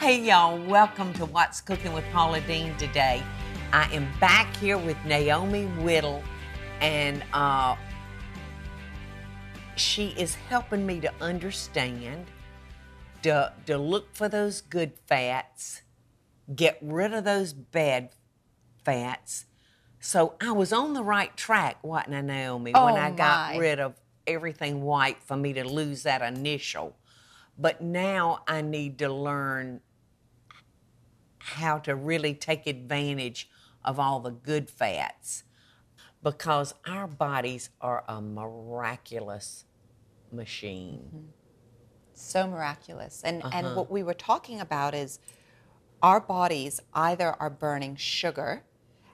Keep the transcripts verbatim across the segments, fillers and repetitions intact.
Hey y'all, welcome to What's Cooking with Paula Deen today. I am back here with Naomi Whittle, and uh, she is helping me to understand, to, to look for those good fats, get rid of those bad fats. So I was on the right track, wasn't I, Naomi, Oh, when I got my. rid of everything white for me to lose that initial. But now I need to learn how to really take advantage of all the good fats, because our bodies are a miraculous machine. Mm-hmm. So miraculous. And, Uh-huh. and what we were talking about is our bodies either are burning sugar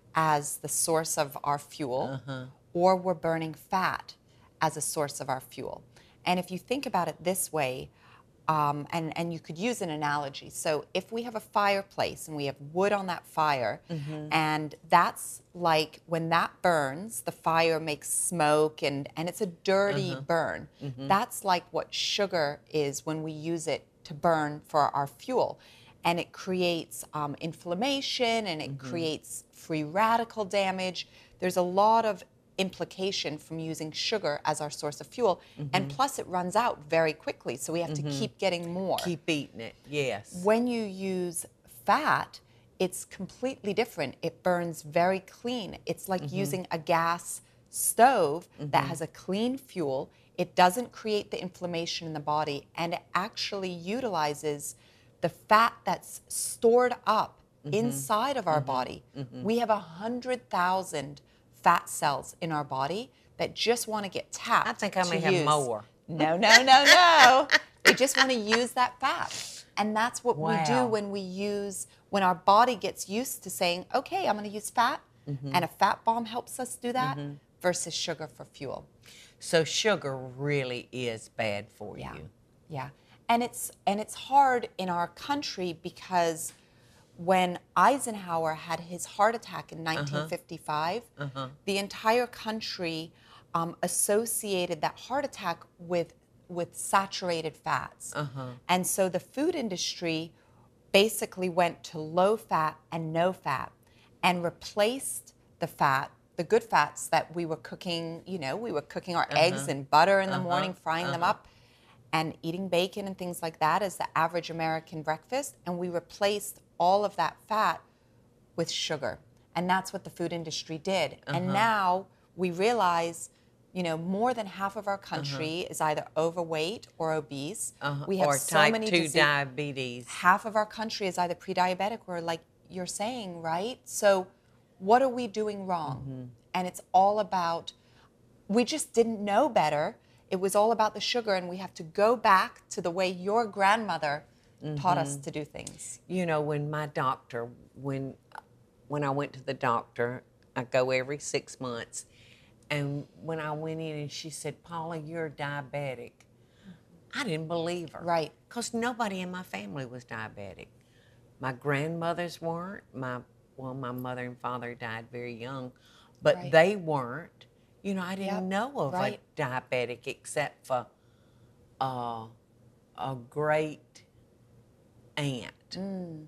as the source of our fuel, Uh-huh. or we're burning fat as a source of our fuel. And if you think about it this way, Um, and, and you could use an analogy. So if we have a fireplace and we have wood on that fire, Mm-hmm. and that's like when that burns, the fire makes smoke and, and it's a dirty Uh-huh. burn. Mm-hmm. That's like what sugar is when we use it to burn for our fuel. And it creates um, inflammation, and it Mm-hmm. creates free radical damage. There's a lot of implication from using sugar as our source of fuel, Mm-hmm. and plus it runs out very quickly, so we have Mm-hmm. to keep getting more. Keep eating it, yes. When you use fat, it's completely different. It burns very clean. It's like Mm-hmm. using a gas stove Mm-hmm. that has a clean fuel. It doesn't create the inflammation in the body, and it actually utilizes the fat that's stored up Mm-hmm. inside of our Mm-hmm. body. Mm-hmm. We have one hundred thousand fat cells in our body that just want to get tapped. I think I may to have use. more. No, no, no, no. They just want to use that fat. And that's what we do Wow. when we use, when our body gets used to saying, okay, I'm going to use fat, Mm-hmm. and a fat bomb helps us do that, Mm-hmm. versus sugar for fuel. So sugar really is bad for Yeah. you. Yeah. And it's and it's hard in our country because when Eisenhower had his heart attack in nineteen fifty-five, Uh-huh. the entire country um, associated that heart attack with with saturated fats. Uh-huh. And so the food industry basically went to low fat and no fat and replaced the fat, the good fats that we were cooking, you know, we were cooking our Uh-huh. eggs in butter in the Uh-huh. morning, frying them Uh-huh. up, and eating bacon and things like that as the average American breakfast. And we replaced all of that fat with sugar. And that's what the food industry did. And Uh-huh. now we realize, you know, more than half of our country is either overweight or obese. Uh-huh. We have or so type many two disease- diabetes. Half of our country is either pre-diabetic or, like you're saying, right? So what are we doing wrong? Mm-hmm. And it's all about, we just didn't know better. It was all about the sugar, and we have to go back to the way your grandmother taught us to do things. You know, when my doctor, when when I went to the doctor, I go every six months, and when I went in and she said, Paula, you're diabetic, I didn't believe her. Right. Because nobody in my family was diabetic. My grandmothers weren't. My well, my mother and father died very young, but Right. they weren't. You know, I didn't Yep. know of Right. a diabetic except for uh, a great aunt. Mm.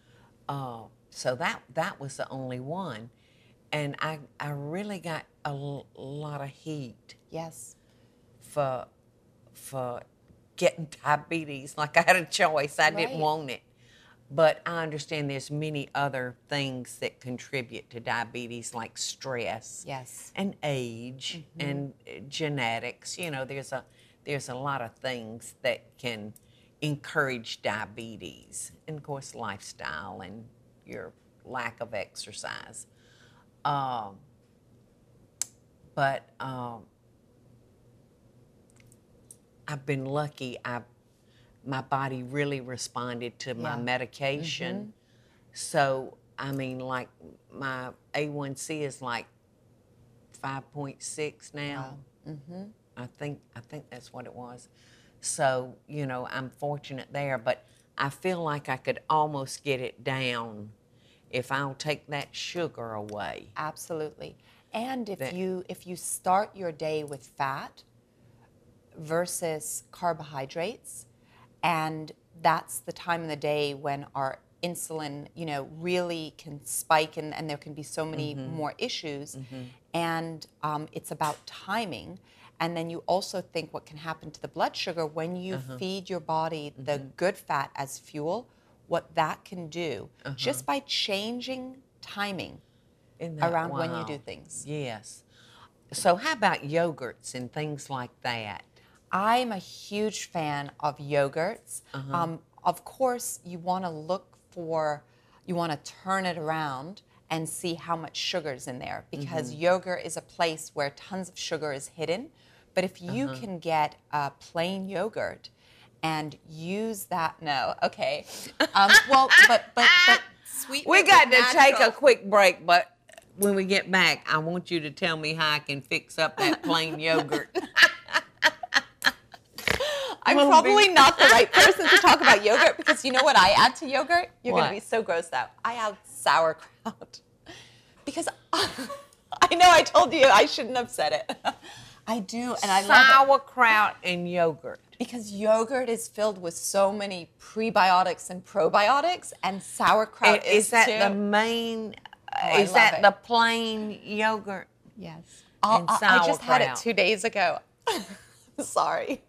Uh, so that that was the only one, and I I really got a l- lot of heat Yes. for for getting diabetes. Like I had a choice. I didn't Right. want it, but I understand there's many other things that contribute to diabetes, like stress Yes. and age and uh, genetics. You know, there's a there's a lot of things that can encourage diabetes, and of course, lifestyle and your lack of exercise. Um, but um, I've been lucky. I my body really responded to my Yeah. medication. So I mean, like my A one C is like five point six now. Wow. Mm-hmm. I think I think that's what it was. So, you know, I'm fortunate there, but I feel like I could almost get it down if I'll take that sugar away. Absolutely. And if That- you if you start your day with fat versus carbohydrates, and that's the time of the day when our insulin, you know, really can spike, and, and there can be so many Mm-hmm. more issues. Mm-hmm. And um, it's about timing. And then you also think what can happen to the blood sugar when you Uh-huh. feed your body the Mm-hmm. good fat as fuel, what that can do Uh-huh. just by changing timing Isn't that around when you wild? do things. Yes. So how about yogurts and things like that? I'm a huge fan of yogurts. Uh-huh. Um, of course, you want to look for, you want to turn it around and see how much sugar's in there, because Mm-hmm. yogurt is a place where tons of sugar is hidden. But if you Uh-huh. can get a plain yogurt and use that, no, okay. Um, well, but but but sweeten We it got with to take a natural- quick break, but when we get back, I want you to tell me how I can fix up that plain yogurt. I'm We'll be- probably not the right person to talk about yogurt, because you know what I add to yogurt? You're going What? to be so grossed out. I add sauerkraut. Because I know I told you I shouldn't have said it. I do, and I love it. Sauerkraut and yogurt. Because yogurt is filled with so many prebiotics and probiotics, and sauerkraut I- is, is that too. the main? I is love that it. the plain yogurt? Yes. I'll- And I I just had it sauerkraut. two days ago. Sorry.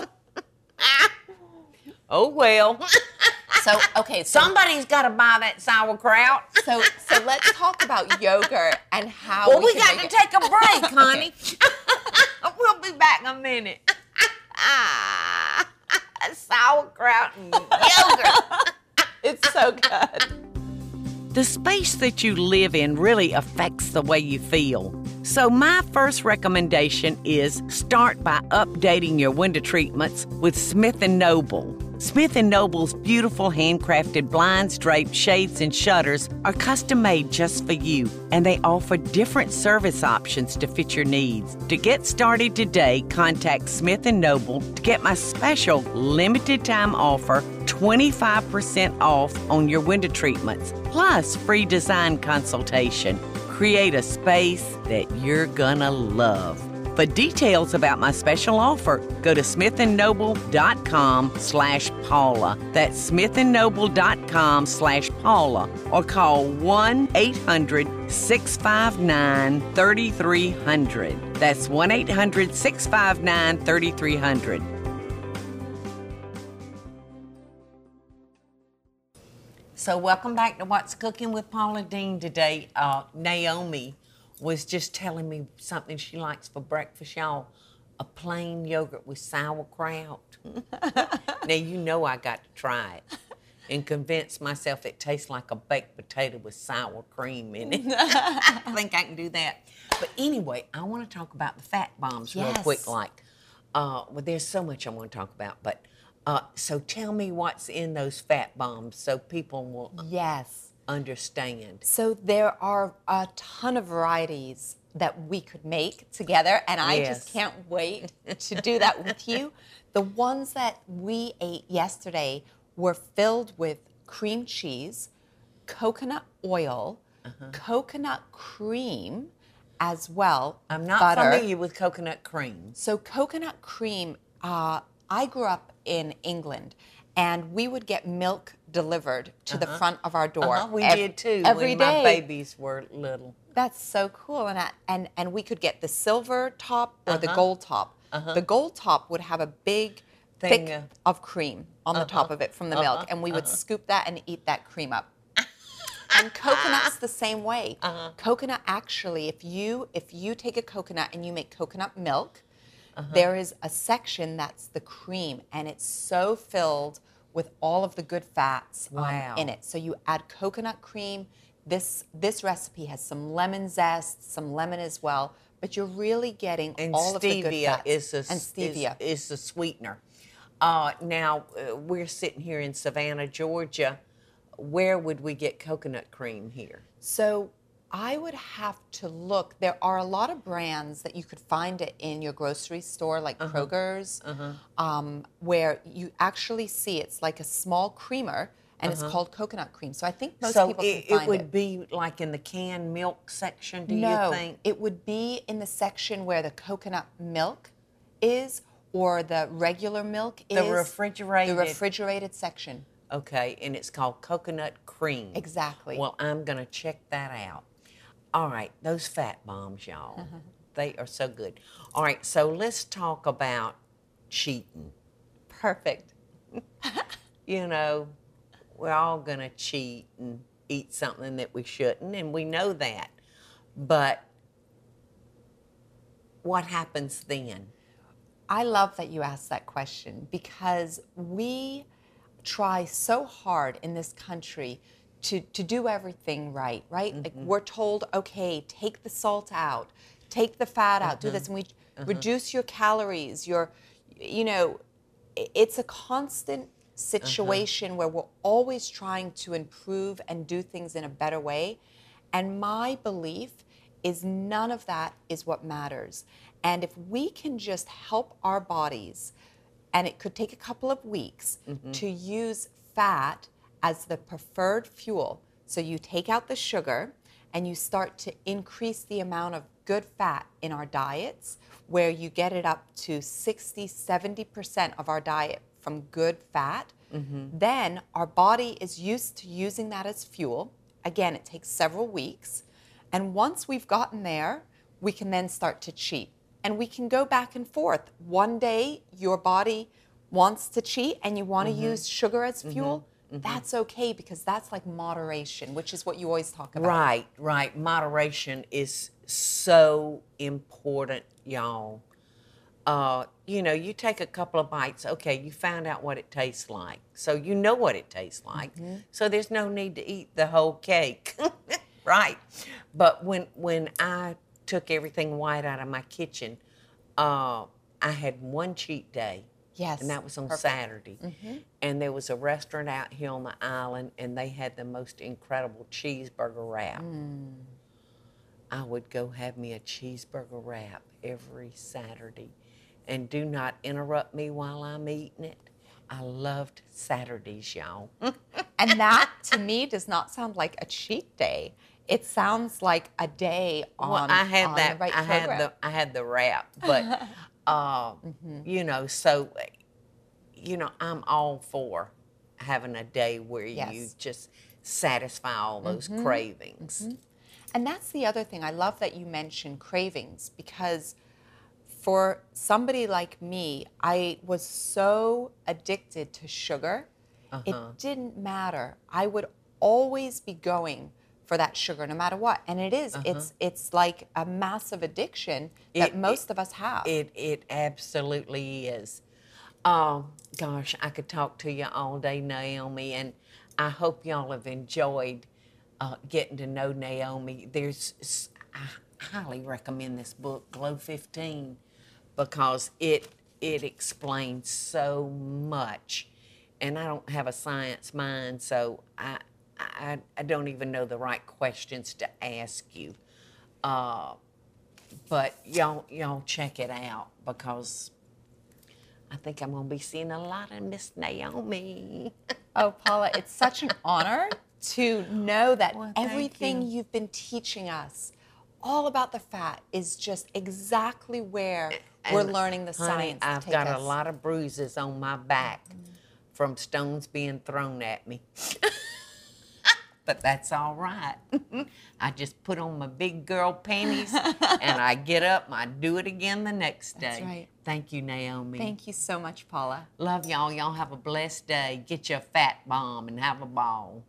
Oh well. So, okay, so Somebody's got to buy that sauerkraut. So, so let's talk about yogurt and how. Well, we, can got make to it- take a break, honey. We'll be back in a minute. Ah, sauerkraut and yogurt. It's so good. The space that you live in really affects the way you feel. So my first recommendation is start by updating your window treatments with Smith and Noble. Smith and Noble's beautiful handcrafted blinds, drapes, shades, and shutters are custom made just for you, and they offer different service options to fit your needs. To get started today, contact Smith and Noble to get my special limited time offer, twenty-five percent off on your window treatments, plus free design consultation. Create a space that you're gonna love. For details about my special offer, go to smithandnoble.com slash Paula. That's smithandnoble.com slash Paula, or call one eight hundred six five nine three three zero zero. That's one eight hundred six five nine three three zero zero. So welcome back to What's Cooking with Paula Dean today. Uh, Naomi was just telling me something she likes for breakfast, y'all. A plain yogurt with sauerkraut. Now, you know I got to try it and convince myself it tastes like a baked potato with sour cream in it. I think I can do that. But anyway, I want to talk about the fat bombs real Yes. quick. Like, uh, well, there's so much I want to talk about, but uh, so tell me what's in those fat bombs so people will Yes. understand. So there are a ton of varieties that we could make together, and I Yes. just can't wait to do that with you. The ones that we ate yesterday were filled with cream cheese, coconut oil, coconut cream as well. I'm not butter. familiar with coconut cream. So coconut cream, uh, I grew up in England, and we would get milk delivered to the front of our door. Uh-huh, we ev- did too every when day. my babies were little. That's so cool, and I, and and we could get the silver top or the Uh-huh. gold top. The gold top would have a big Thing, thick uh, of cream on the top of it from the milk, uh-huh, and we would scoop that and eat that cream up. And coconut's the same way. Uh-huh. Coconut actually, if you if you take a coconut and you make coconut milk, Uh-huh. there is a section that's the cream, and it's so filled with all of the good fats um, Wow. in it. So you add coconut cream. This this recipe has some lemon zest, some lemon as well, but you're really getting And all of the good stevia fats. is a and stevia. is, is the sweetener. Uh, now uh, we're sitting here in Savannah, Georgia. Where would we get coconut cream here? So I would have to look. There are a lot of brands that you could find it in your grocery store, like Uh-huh. Kroger's, um, where you actually see it's like a small creamer, and it's called coconut cream. So I think most so people it, can find it would it. be like in the canned milk section, do no, you think? it would be in the section where the coconut milk is, or the regular milk The is refrigerated. the refrigerated section. Okay, and it's called coconut cream. Exactly. Well, I'm going to check that out. All right, those fat bombs, y'all. They are so good. All right, so let's talk about cheating. Perfect. You know, we're all going to cheat and eat something that we shouldn't, and we know that. But what happens then? I love that you asked that question because we try so hard in this country to, to do everything right, right? Mm-hmm. Like we're told, okay, take the salt out, take the fat out, do this, and we reduce your calories, your, you know, i- it's a constant situation where we're always trying to improve and do things in a better way. And my belief is none of that is what matters. And if we can just help our bodies, and it could take a couple of weeks to use fat as the preferred fuel. So you take out the sugar and you start to increase the amount of good fat in our diets, where you get it up to sixty, seventy percent of our diet from good fat. Then our body is used to using that as fuel. Again, it takes several weeks. And once we've gotten there, we can then start to cheat. And we can go back and forth. One day, your body wants to cheat and you want to use sugar as fuel. That's okay, because that's like moderation, which is what you always talk about. Right, right. Moderation is so important, y'all. Uh, you know, you take a couple of bites, okay, you found out what it tastes like. So you know what it tastes like. So there's no need to eat the whole cake. Right. But when when I took everything white out of my kitchen, uh, I had one cheat day. Yes. And that was on perfect. Saturday. And there was a restaurant out here on the island, and they had the most incredible cheeseburger wrap. I would go have me a cheeseburger wrap every Saturday. And do not interrupt me while I'm eating it. I loved Saturdays, y'all. And that, to me, does not sound like a cheat day. It sounds like a day on, Well, I had on that. the right I had program. the I had the wrap, but uh, you know, so you know, I'm all for having a day where you Yes. just satisfy all those cravings. And that's the other thing. I love that you mentioned cravings, because for somebody like me, I was so addicted to sugar. It didn't matter. I would always be going for that sugar no matter what. And it is. It's it's like a massive addiction that It- most of us have. It it absolutely is. Oh gosh, I could talk to you all day, Naomi, and I hope y'all have enjoyed uh, getting to know Naomi. There's, s- I highly recommend this book, Glow fifteen, because it it explains so much, and I don't have a science mind, so I I, I don't even know the right questions to ask you. Uh, but y'all y'all check it out, because I think I'm gonna be seeing a lot of Miss Naomi. Oh, Paula, it's such an honor to know that Well, thank everything you. you've been teaching us, all about the fat, is just exactly where we're And, learning the honey, science to I've take got us. a lot of bruises on my back from stones being thrown at me. But that's all right. I just put on my big girl panties and I get up and I do it again the next day. That's right. Thank you, Naomi. Thank you so much, Paula. Love y'all. Y'all have a blessed day. Get your fat bomb and have a ball.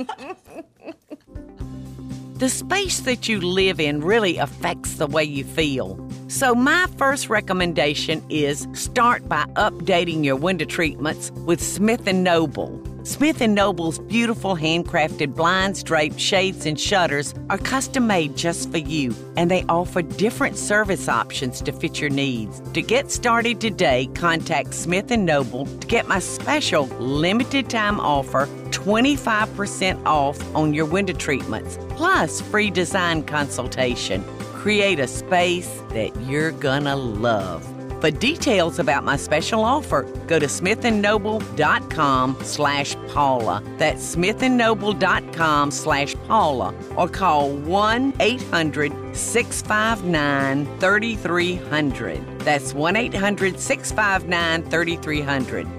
The space that you live in really affects the way you feel. So my first recommendation is start by updating your window treatments with Smith and Noble. Smith and Noble's beautiful handcrafted blinds, drapes, shades, and shutters are custom made just for you, and they offer different service options to fit your needs. To get started today, contact Smith and Noble to get my special limited time offer, twenty-five percent off on your window treatments, plus free design consultation. Create a space that you're gonna love. For details about my special offer, go to smithandnoble.com slash Paula. That's smithandnoble.com slash Paula. Or call one eight hundred six five nine three three zero zero. That's one eight hundred six five nine three three zero zero.